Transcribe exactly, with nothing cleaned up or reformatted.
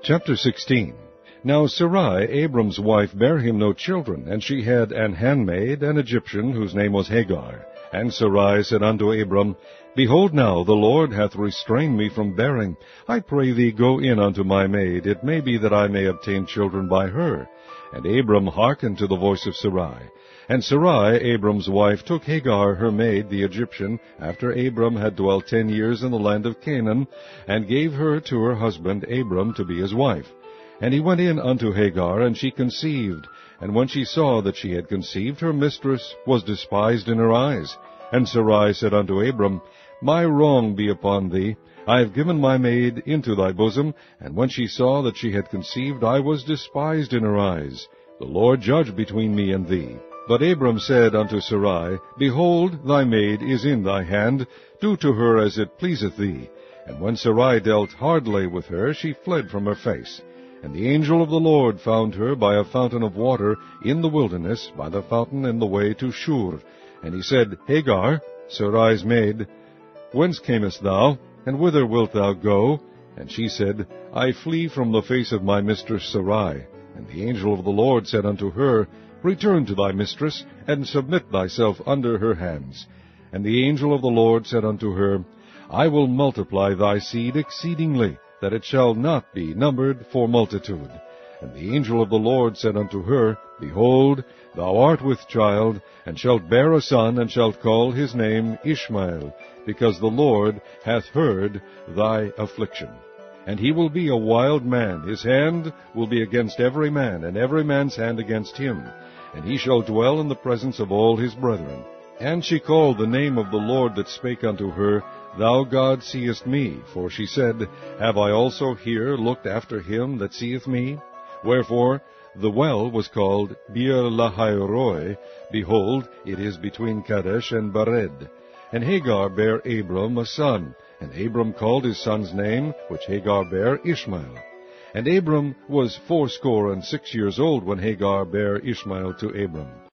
Chapter sixteen. Now Sarai, Abram's wife, bare him no children, and she had an handmaid, an Egyptian, whose name was Hagar. And Sarai said unto Abram, Behold now, the Lord hath restrained me from bearing. I pray thee, go in unto my maid. It may be that I may obtain children by her. And Abram hearkened to the voice of Sarai. And Sarai, Abram's wife, took Hagar her maid, the Egyptian, after Abram had dwelt ten years in the land of Canaan, and gave her to her husband Abram to be his wife. And he went in unto Hagar, and she conceived. And when she saw that she had conceived, her mistress was despised in her eyes. And Sarai said unto Abram, My wrong be upon thee. I have given my maid into thy bosom. And when she saw that she had conceived, I was despised in her eyes. The Lord judge between me and thee. But Abram said unto Sarai, Behold, thy maid is in thy hand. Do to her as it pleaseth thee. And when Sarai dealt hardly with her, she fled from her face. And the angel of the Lord found her by a fountain of water in the wilderness, by the fountain in the way to Shur. And he said, Hagar, Sarai's maid, whence camest thou, and whither wilt thou go? And she said, I flee from the face of my mistress Sarai. And the angel of the Lord said unto her, Return to thy mistress, and submit thyself under her hands. And the angel of the Lord said unto her, I will multiply thy seed exceedingly, that it shall not be numbered for multitude. And the angel of the Lord said unto her, Behold, thou art with child, and shalt bear a son, and shalt call his name Ishmael, because the Lord hath heard thy affliction. And he will be a wild man, his hand will be against every man, and every man's hand against him. And he shall dwell in the presence of all his brethren. And she called the name of the Lord that spake unto her, Thou God seest me. For she said, Have I also here looked after him that seeth me? Wherefore the well was called Beer Lahairoi. Behold, it is between Kadesh and Bered. And Hagar bare Abram a son. And Abram called his son's name, which Hagar bare, Ishmael. And Abram was fourscore and six years old when Hagar bare Ishmael to Abram.